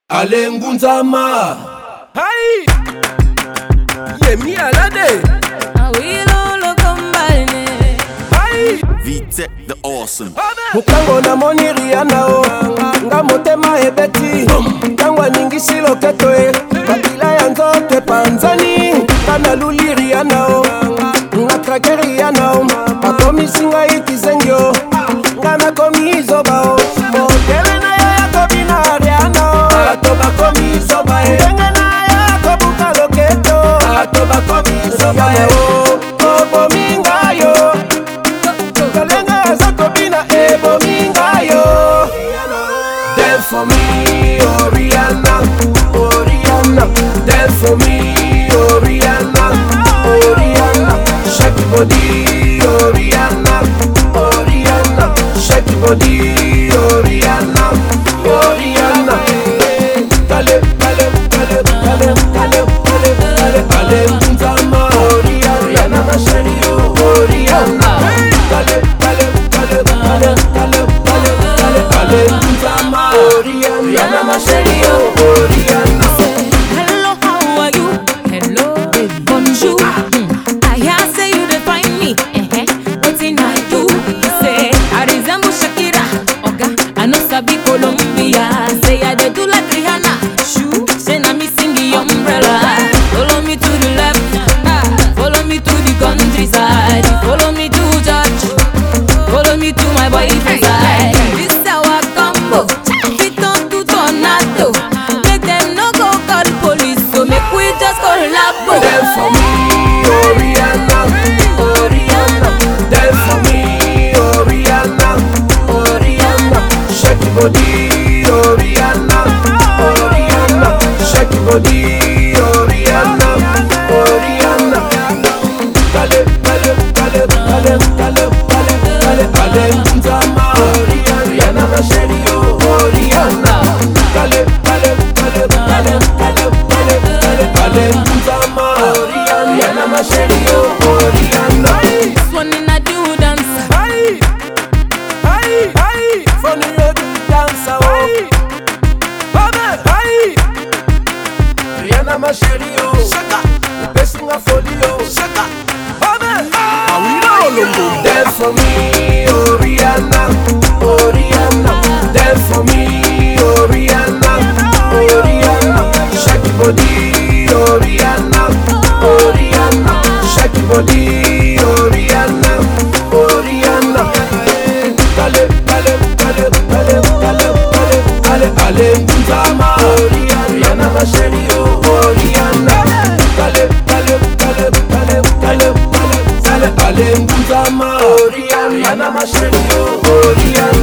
Alengunzama. Hey! Yemi alade. Awilo combine. Hey! VTech the awesome. Mukango na moni Rihanna o. Nga motema ebeti. Kangwa ningi silo ketoe. Kabila ya nzote panzani. Kana luli Rihanna o. Nga krake Rihanna o. Makomi singa itizengyo. Nga nakomi izoba o. Modele na ya kobina Rihanna o. Atoba komi izoba e. Denga na ya kobuka loketo. Atoba komi izoba e o. Kobo minga yo. Kalenga azakobina ebo minga yo. Dance for me, oh Rihanna, oh Rihanna. Dance for me, oh Rihanna, oh Rihanna. Shake your body, oh Rihanna, oh Rihanna. Shake your body, oh Rihanna, oh Rihanna. Dale, dale, dale, dale, dale, dale, dale, dale, Nzama, oh Rihanna, ma chérie, oh Rihanna. Dale, dale, dale, dale, dale, dale, dale, dale, Nzama, oh Rihanna, ma chérie, oh Rihanna. Hello, how are you? Hello, bonjour. I hear say you define me. Wetin I do? Say I resemble Shakira. Oga, I know sabi Colombia. Say I dey do like Rihanna. Shoo, say na me sing the umbrella. Follow me to the left, follow me to the countryside. Follow me to church, follow me to my boyfriend's side. This our combo, fit on to tornado. Make them no go call police, so make we just collabo. Dance for me, oh Rihanna, oh Rihanna. Dance for me, oh Rihanna, oh Rihanna. Shake your body, oh Rihanna, oh Rihanna. Shake your body, oh Rihanna, oh Rihanna. Dale, dale, dale, dale, dale, dale, dale, dale, Nzama, oh Rihanna, ma chérie, oh Rihanna. Dale, dale, dale, dale, dale, dale, dale, dale, Nzama, oh Rihanna, ma chérie, oh Rihanna. This one in a do dance. Hey, hey, hey, funny you do dance, oh. Hey, Rihanna, ma chérie, oh. Shaka, blessing a folie, oh. Shaka, dance for me, oh Rihanna, oh Rihanna. Dance for me, oh Rihanna, oh Rihanna. Shake your body, oh Rihanna, oh Rihanna. Shake your body, oh Rihanna, oh Rihanna. Dale, dale, dale, dale, dale, dale, dale, dale, Nzama, oh Rihanna, ma chérie, oh Rihanna. Dale, dale, dale, dale, dale, dale, dale, dale, Nzama, oh Rihanna, ma chérie, oh Rihanna.